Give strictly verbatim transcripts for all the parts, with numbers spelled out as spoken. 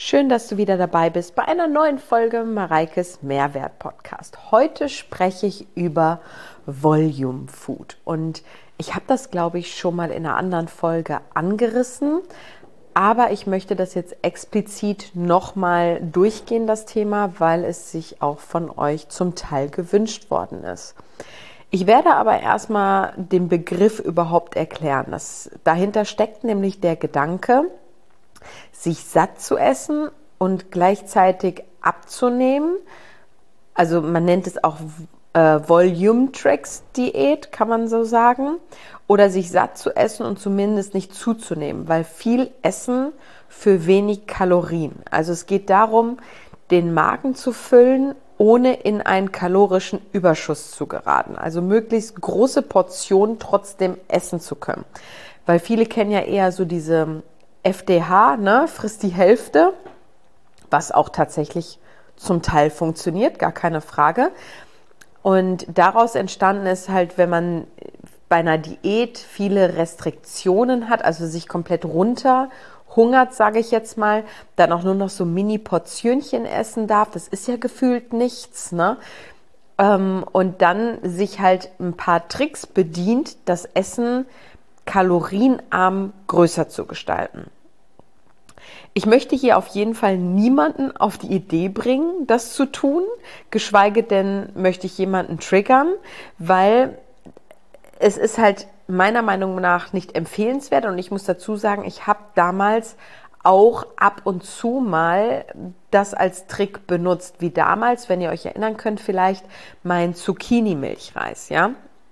Schön, dass du wieder dabei bist bei einer neuen Folge Mareikes Mehrwert Podcast. Heute spreche ich über Volume Food und ich habe das, glaube ich, schon mal in einer anderen Folge angerissen, aber ich möchte das jetzt explizit nochmal durchgehen, das Thema, weil es sich auch von euch zum Teil gewünscht worden ist. Ich werde aber erstmal den Begriff überhaupt erklären. Das, dahinter steckt nämlich der Gedanke, sich satt zu essen und gleichzeitig abzunehmen. Also man nennt es auch äh, Volume-Tracks-Diät, kann man so sagen. Oder sich satt zu essen und zumindest nicht zuzunehmen, weil viel Essen für wenig Kalorien. Also es geht darum, den Magen zu füllen, ohne in einen kalorischen Überschuss zu geraten. Also möglichst große Portionen trotzdem essen zu können. Weil viele kennen ja eher so diese F D H, ne, frisst die Hälfte, was auch tatsächlich zum Teil funktioniert, gar keine Frage. Und daraus entstanden ist halt, wenn man bei einer Diät viele Restriktionen hat, also sich komplett runterhungert, sage ich jetzt mal, dann auch nur noch so Mini-Portionchen essen darf, das ist ja gefühlt nichts, ne? Und dann sich halt ein paar Tricks bedient, das Essen kalorienarm größer zu gestalten. Ich möchte hier auf jeden Fall niemanden auf die Idee bringen, das zu tun, geschweige denn möchte ich jemanden triggern, weil es ist halt meiner Meinung nach nicht empfehlenswert und ich muss dazu sagen, ich habe damals auch ab und zu mal das als Trick benutzt, wie damals, wenn ihr euch erinnern könnt, vielleicht mein Zucchini-Milchreis, ja.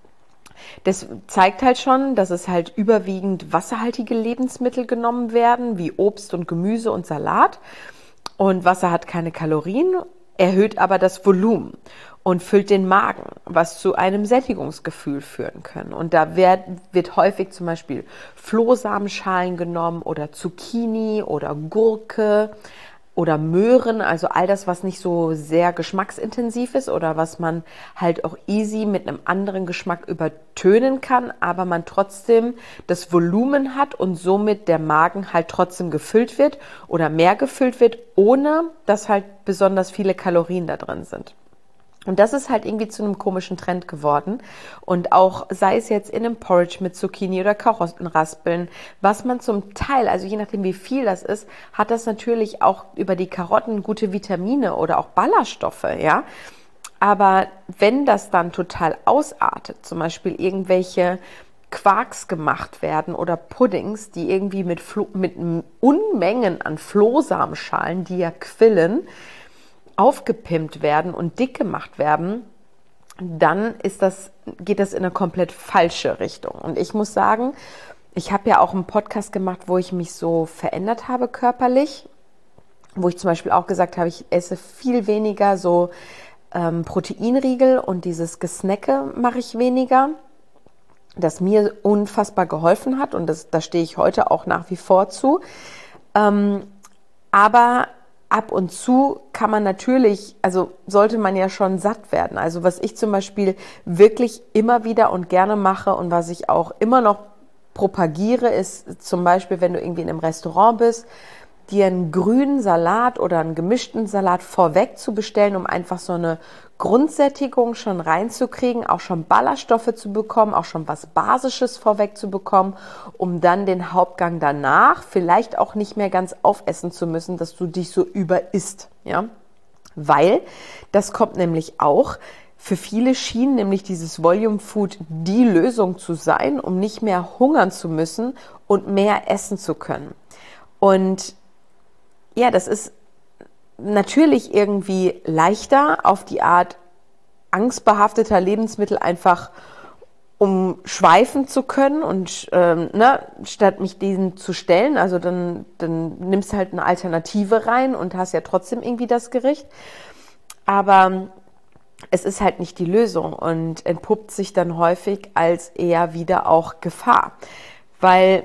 Das zeigt halt schon, dass es halt überwiegend wasserhaltige Lebensmittel genommen werden, wie Obst und Gemüse und Salat. Und Wasser hat keine Kalorien, erhöht aber das Volumen und füllt den Magen, was zu einem Sättigungsgefühl führen kann. Und da wird, wird häufig zum Beispiel Flohsamenschalen genommen oder Zucchini oder Gurke oder Möhren, also all das, was nicht so sehr geschmacksintensiv ist oder was man halt auch easy mit einem anderen Geschmack übertönen kann, aber man trotzdem das Volumen hat und somit der Magen halt trotzdem gefüllt wird oder mehr gefüllt wird, ohne dass halt besonders viele Kalorien da drin sind. Und das ist halt irgendwie zu einem komischen Trend geworden. Und auch sei es jetzt in einem Porridge mit Zucchini oder Karottenraspeln, was man zum Teil, also je nachdem wie viel das ist, hat das natürlich auch über die Karotten gute Vitamine oder auch Ballaststoffe, ja. Aber wenn das dann total ausartet, zum Beispiel irgendwelche Quarks gemacht werden oder Puddings, die irgendwie mit, Flo- mit Unmengen an Flohsamenschalen, die ja quillen, aufgepimpt werden und dick gemacht werden, dann ist das, geht das in eine komplett falsche Richtung. Und ich muss sagen, ich habe ja auch einen Podcast gemacht, wo ich mich so verändert habe körperlich, wo ich zum Beispiel auch gesagt habe, ich esse viel weniger so ähm, Proteinriegel und dieses Gesnacke mache ich weniger, das mir unfassbar geholfen hat und das, da stehe ich heute auch nach wie vor zu. Ähm, aber ab und zu kann man natürlich, also sollte man ja schon satt werden. Also was ich zum Beispiel wirklich immer wieder und gerne mache und was ich auch immer noch propagiere, ist zum Beispiel, wenn du irgendwie in einem Restaurant bist, dir einen grünen Salat oder einen gemischten Salat vorweg zu bestellen, um einfach so eine Grundsättigung schon reinzukriegen, auch schon Ballaststoffe zu bekommen, auch schon was Basisches vorweg zu bekommen, um dann den Hauptgang danach vielleicht auch nicht mehr ganz aufessen zu müssen, dass du dich so überisst, ja? Weil das kommt nämlich auch, für viele schien nämlich dieses Volume Food die Lösung zu sein, um nicht mehr hungern zu müssen und mehr essen zu können. Und ja, das ist natürlich irgendwie leichter auf die Art angstbehafteter Lebensmittel einfach umschweifen zu können und ähm, ne, statt mich diesen zu stellen, also dann, dann nimmst du halt eine Alternative rein und hast ja trotzdem irgendwie das Gericht. Aber es ist halt nicht die Lösung und entpuppt sich dann häufig als eher wieder auch Gefahr, weil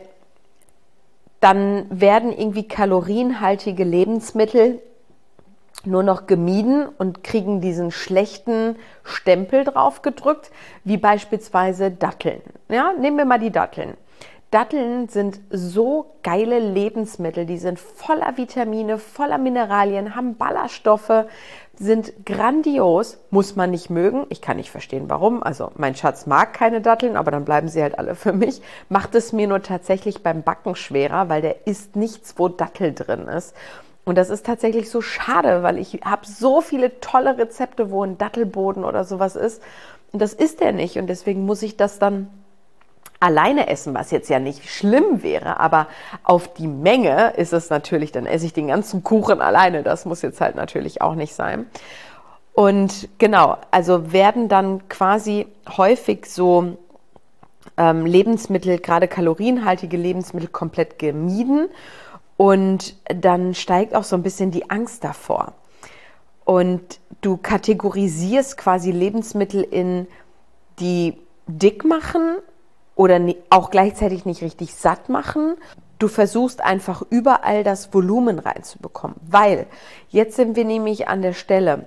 dann werden irgendwie kalorienhaltige Lebensmittel nur noch gemieden und kriegen diesen schlechten Stempel drauf gedrückt, wie beispielsweise Datteln. Ja, nehmen wir mal die Datteln. Datteln sind so geile Lebensmittel, die sind voller Vitamine, voller Mineralien, haben Ballaststoffe, sind grandios, muss man nicht mögen. Ich kann nicht verstehen, warum. Also mein Schatz mag keine Datteln, aber dann bleiben sie halt alle für mich. Macht es mir nur tatsächlich beim Backen schwerer, weil der isst nichts, wo Dattel drin ist. Und das ist tatsächlich so schade, weil ich habe so viele tolle Rezepte, wo ein Dattelboden oder sowas ist. Und das ist er nicht. Und deswegen muss ich das dann alleine essen, was jetzt ja nicht schlimm wäre, aber auf die Menge ist es natürlich, dann esse ich den ganzen Kuchen alleine, das muss jetzt halt natürlich auch nicht sein. Und genau, also werden dann quasi häufig so ähm, Lebensmittel, gerade kalorienhaltige Lebensmittel komplett gemieden und dann steigt auch so ein bisschen die Angst davor. Und du kategorisierst quasi Lebensmittel in die dick machen oder auch gleichzeitig nicht richtig satt machen. Du versuchst einfach überall das Volumen reinzubekommen, weil jetzt sind wir nämlich an der Stelle,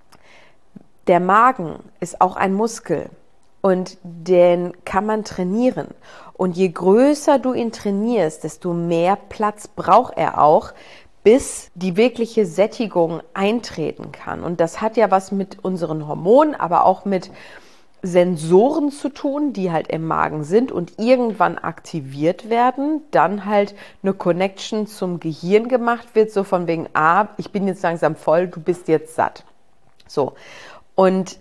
der Magen ist auch ein Muskel und den kann man trainieren. Und je größer du ihn trainierst, desto mehr Platz braucht er auch, bis die wirkliche Sättigung eintreten kann. Und das hat ja was mit unseren Hormonen, aber auch mit Sensoren zu tun, die halt im Magen sind und irgendwann aktiviert werden, dann halt eine Connection zum Gehirn gemacht wird, so von wegen, ah, ich bin jetzt langsam voll, du bist jetzt satt. So. Und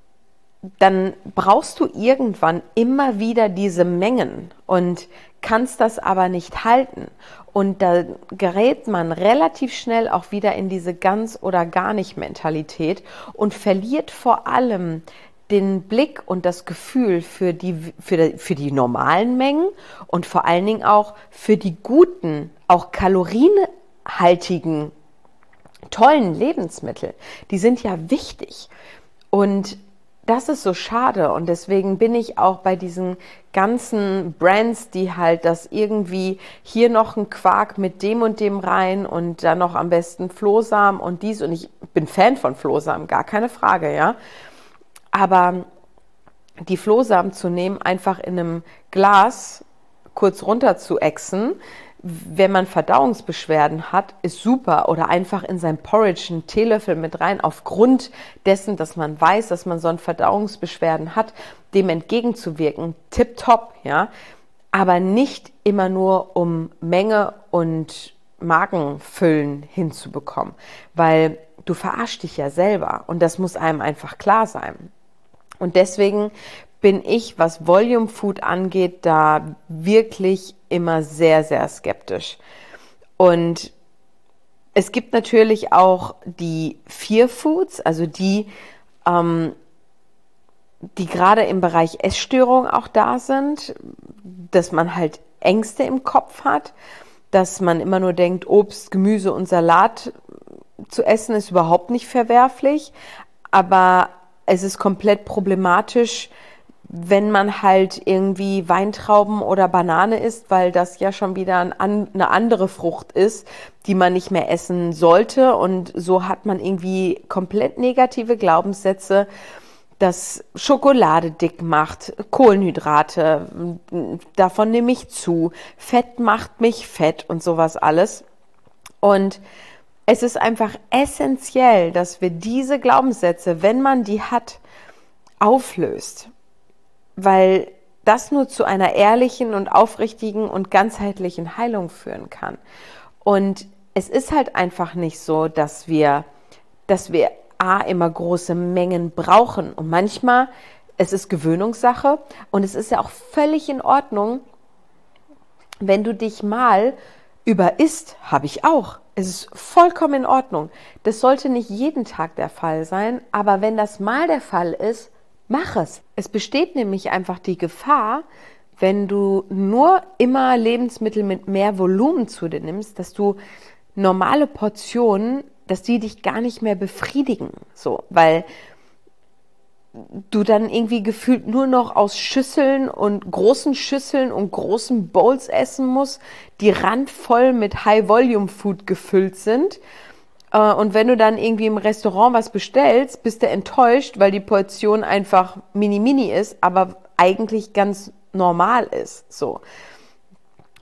dann brauchst du irgendwann immer wieder diese Mengen und kannst das aber nicht halten. Und da gerät man relativ schnell auch wieder in diese ganz oder gar nicht Mentalität und verliert vor allem den Blick und das Gefühl für die, für die, für die normalen Mengen und vor allen Dingen auch für die guten, auch kalorienhaltigen, tollen Lebensmittel. Die sind ja wichtig. Und das ist so schade. Und deswegen bin ich auch bei diesen ganzen Brands, die halt das irgendwie hier noch ein Quark mit dem und dem rein und dann noch am besten Flohsamen und dies. Und ich bin Fan von Flohsamen, gar keine Frage, ja. Aber die Flohsamen zu nehmen, einfach in einem Glas kurz runter zu ächzen, wenn man Verdauungsbeschwerden hat, ist super. Oder einfach in sein Porridge einen Teelöffel mit rein, aufgrund dessen, dass man weiß, dass man so ein Verdauungsbeschwerden hat, dem entgegenzuwirken, tipptopp, ja. Aber nicht immer nur, um Menge und Magenfüllen hinzubekommen, weil du verarschst dich ja selber und das muss einem einfach klar sein. Und deswegen bin ich, was Volume Food angeht, da wirklich immer sehr, sehr skeptisch. Und es gibt natürlich auch die Fear Foods, also die, ähm, die gerade im Bereich Essstörung auch da sind, dass man halt Ängste im Kopf hat, dass man immer nur denkt, Obst, Gemüse und Salat zu essen ist überhaupt nicht verwerflich, aber es ist komplett problematisch, wenn man halt irgendwie Weintrauben oder Banane isst, weil das ja schon wieder ein, eine andere Frucht ist, die man nicht mehr essen sollte. Und so hat man irgendwie komplett negative Glaubenssätze, dass Schokolade dick macht, Kohlenhydrate, davon nehme ich zu, Fett macht mich fett und sowas alles. Und es ist einfach essentiell, dass wir diese Glaubenssätze, wenn man die hat, auflöst, weil das nur zu einer ehrlichen und aufrichtigen und ganzheitlichen Heilung führen kann. Und es ist halt einfach nicht so, dass wir, dass wir A, immer große Mengen brauchen. Und manchmal, es ist Gewöhnungssache und es ist ja auch völlig in Ordnung, wenn du dich mal überisst, habe ich auch. Es ist vollkommen in Ordnung. Das sollte nicht jeden Tag der Fall sein, aber wenn das mal der Fall ist, mach es. Es besteht nämlich einfach die Gefahr, wenn du nur immer Lebensmittel mit mehr Volumen zu dir nimmst, dass du normale Portionen, dass die dich gar nicht mehr befriedigen, so, weil du dann irgendwie gefühlt nur noch aus Schüsseln und großen Schüsseln und großen Bowls essen musst, die randvoll mit High-Volume-Food gefüllt sind. Und wenn du dann irgendwie im Restaurant was bestellst, bist du enttäuscht, weil die Portion einfach mini-mini ist, aber eigentlich ganz normal ist, so.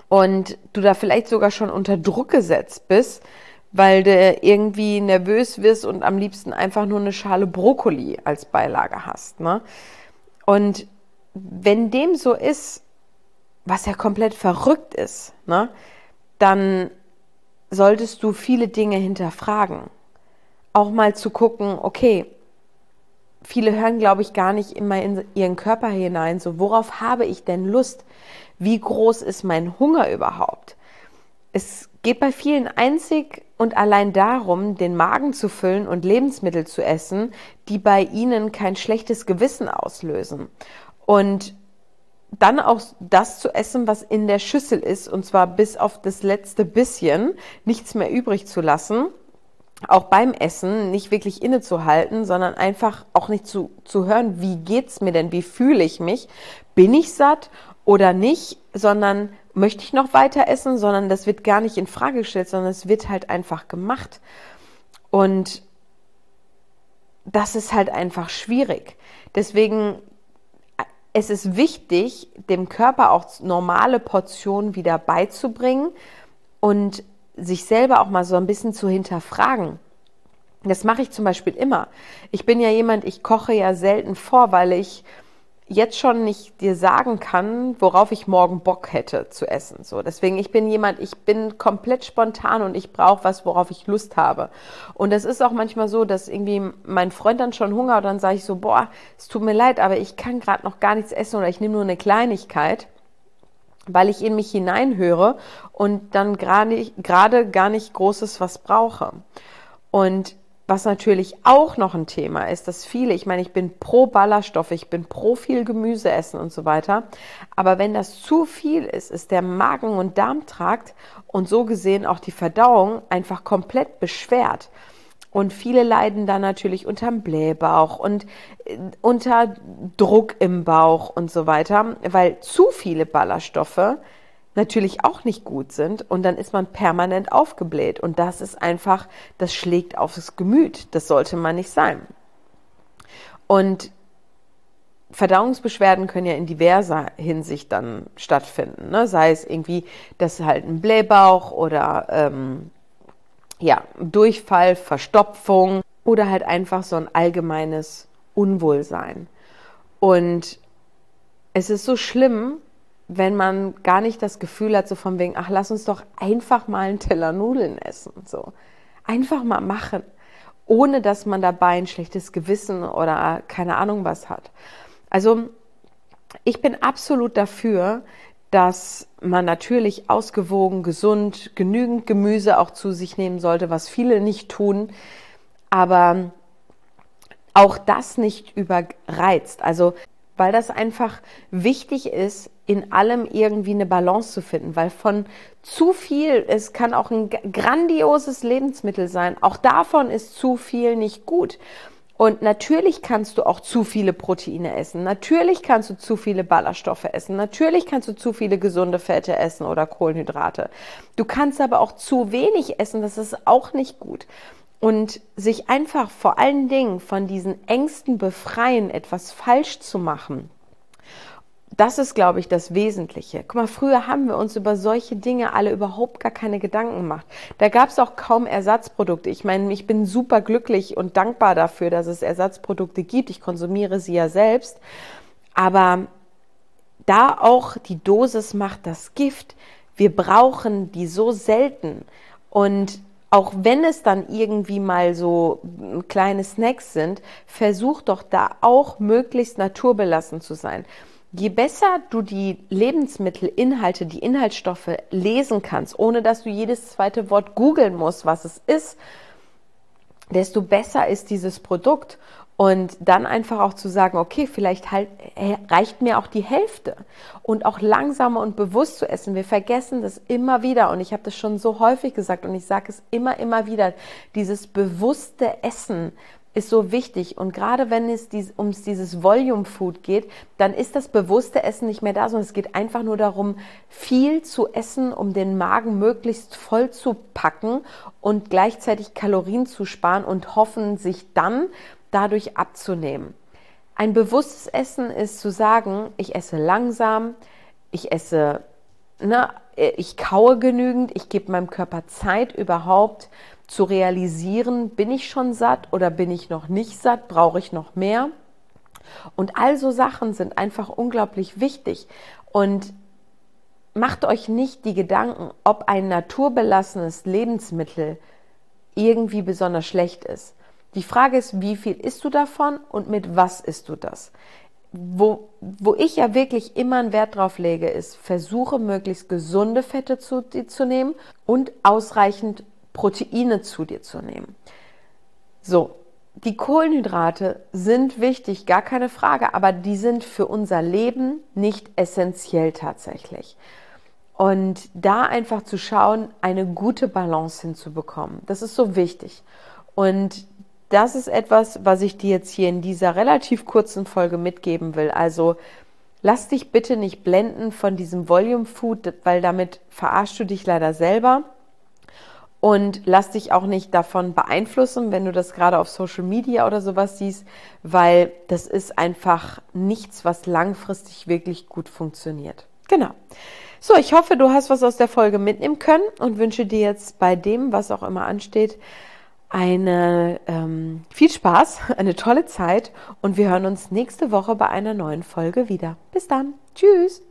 und du da vielleicht sogar schon unter Druck gesetzt bist, weil du irgendwie nervös wirst und am liebsten einfach nur eine Schale Brokkoli als Beilage hast, ne? Und wenn dem so ist, was ja komplett verrückt ist, ne, dann solltest du viele Dinge hinterfragen. Auch mal zu gucken, okay, viele hören, glaube ich, gar nicht immer in ihren Körper hinein, so worauf habe ich denn Lust? Wie groß ist mein Hunger überhaupt? Es geht bei vielen einzig und allein darum, den Magen zu füllen und Lebensmittel zu essen, die bei ihnen kein schlechtes Gewissen auslösen. Und dann auch das zu essen, was in der Schüssel ist, und zwar bis auf das letzte bisschen, nichts mehr übrig zu lassen. Auch beim Essen nicht wirklich innezuhalten, sondern einfach auch nicht zu, zu hören, wie geht's mir denn, wie fühle ich mich? Bin ich satt oder nicht? Sondern möchte ich noch weiter essen? Sondern das wird gar nicht in Frage gestellt, sondern es wird halt einfach gemacht. Und das ist halt einfach schwierig. Deswegen es ist wichtig, dem Körper auch normale Portionen wieder beizubringen und sich selber auch mal so ein bisschen zu hinterfragen. Das mache ich zum Beispiel immer. Ich bin ja jemand, ich koche ja selten vor, weil ich jetzt schon nicht dir sagen kann, worauf ich morgen Bock hätte zu essen. So, deswegen, ich bin jemand, ich bin komplett spontan und ich brauche was, worauf ich Lust habe. Und es ist auch manchmal so, dass irgendwie mein Freund dann schon Hunger hat, dann sage ich so, boah, es tut mir leid, aber ich kann gerade noch gar nichts essen oder ich nehme nur eine Kleinigkeit, weil ich in mich hineinhöre und dann gerade gerade gar nicht Großes was brauche. Und was natürlich auch noch ein Thema ist, dass viele, ich meine, ich bin pro Ballaststoffe, ich bin pro viel Gemüse essen und so weiter, aber wenn das zu viel ist, ist der Magen- und Darmtrakt und so gesehen auch die Verdauung einfach komplett beschwert. Und viele leiden dann natürlich unterm Blähbauch und unter Druck im Bauch und so weiter, weil zu viele Ballaststoffe natürlich auch nicht gut sind und dann ist man permanent aufgebläht und das ist einfach, das schlägt aufs Gemüt, das sollte man nicht sein. Und Verdauungsbeschwerden können ja in diverser Hinsicht dann stattfinden, ne? Sei es irgendwie, dass halt ein Blähbauch oder ähm, ja, Durchfall, Verstopfung oder halt einfach so ein allgemeines Unwohlsein. Und es ist so schlimm, wenn man gar nicht das Gefühl hat, so von wegen, ach, lass uns doch einfach mal einen Teller Nudeln essen, so. Einfach mal machen, ohne dass man dabei ein schlechtes Gewissen oder keine Ahnung was hat. Also, ich bin absolut dafür, dass man natürlich ausgewogen, gesund, genügend Gemüse auch zu sich nehmen sollte, was viele nicht tun, aber auch das nicht überreizt. Also, weil das einfach wichtig ist, in allem irgendwie eine Balance zu finden, weil von zu viel, es kann auch ein grandioses Lebensmittel sein, auch davon ist zu viel nicht gut. Und natürlich kannst du auch zu viele Proteine essen, natürlich kannst du zu viele Ballaststoffe essen, natürlich kannst du zu viele gesunde Fette essen oder Kohlenhydrate. Du kannst aber auch zu wenig essen, das ist auch nicht gut. Und sich einfach vor allen Dingen von diesen Ängsten befreien, etwas falsch zu machen, das ist, glaube ich, das Wesentliche. Guck mal, früher haben wir uns über solche Dinge alle überhaupt gar keine Gedanken gemacht. Da gab es auch kaum Ersatzprodukte. Ich meine, ich bin super glücklich und dankbar dafür, dass es Ersatzprodukte gibt. Ich konsumiere sie ja selbst. Aber da auch die Dosis macht das Gift. Wir brauchen die so selten. Und auch wenn es dann irgendwie mal so kleine Snacks sind, versuch doch da auch möglichst naturbelassen zu sein. Je besser du die Lebensmittelinhalte, die Inhaltsstoffe lesen kannst, ohne dass du jedes zweite Wort googeln musst, was es ist, desto besser ist dieses Produkt. Und dann einfach auch zu sagen, okay, vielleicht halt, reicht mir auch die Hälfte. Und auch langsamer und bewusst zu essen. Wir vergessen das immer wieder. Und ich habe das schon so häufig gesagt und ich sage es immer, immer wieder. Dieses bewusste Essen ist so wichtig. Und gerade wenn es dies, um dieses Volume Food geht, dann ist das bewusste Essen nicht mehr da, sondern es geht einfach nur darum, viel zu essen, um den Magen möglichst voll zu packen und gleichzeitig Kalorien zu sparen und hoffen, sich dann dadurch abzunehmen. Ein bewusstes Essen ist zu sagen, ich esse langsam, ich esse ne, ich kaue genügend, ich gebe meinem Körper Zeit überhaupt zu realisieren, bin ich schon satt oder bin ich noch nicht satt, brauche ich noch mehr? Und all so Sachen sind einfach unglaublich wichtig. Und macht euch nicht die Gedanken, ob ein naturbelassenes Lebensmittel irgendwie besonders schlecht ist. Die Frage ist, wie viel isst du davon und mit was isst du das? Wo, wo ich ja wirklich immer einen Wert drauf lege, ist, versuche möglichst gesunde Fette zu dir zu nehmen und ausreichend Proteine zu dir zu nehmen. So, die Kohlenhydrate sind wichtig, gar keine Frage, aber die sind für unser Leben nicht essentiell tatsächlich. Und da einfach zu schauen, eine gute Balance hinzubekommen, das ist so wichtig. Und das ist etwas, was ich dir jetzt hier in dieser relativ kurzen Folge mitgeben will. Also lass dich bitte nicht blenden von diesem Volume Food, weil damit verarschst du dich leider selber. Und lass dich auch nicht davon beeinflussen, wenn du das gerade auf Social Media oder sowas siehst, weil das ist einfach nichts, was langfristig wirklich gut funktioniert. Genau. So, ich hoffe, du hast was aus der Folge mitnehmen können und wünsche dir jetzt bei dem, was auch immer ansteht, eine ähm, viel Spaß, eine tolle Zeit und wir hören uns nächste Woche bei einer neuen Folge wieder. Bis dann. Tschüss.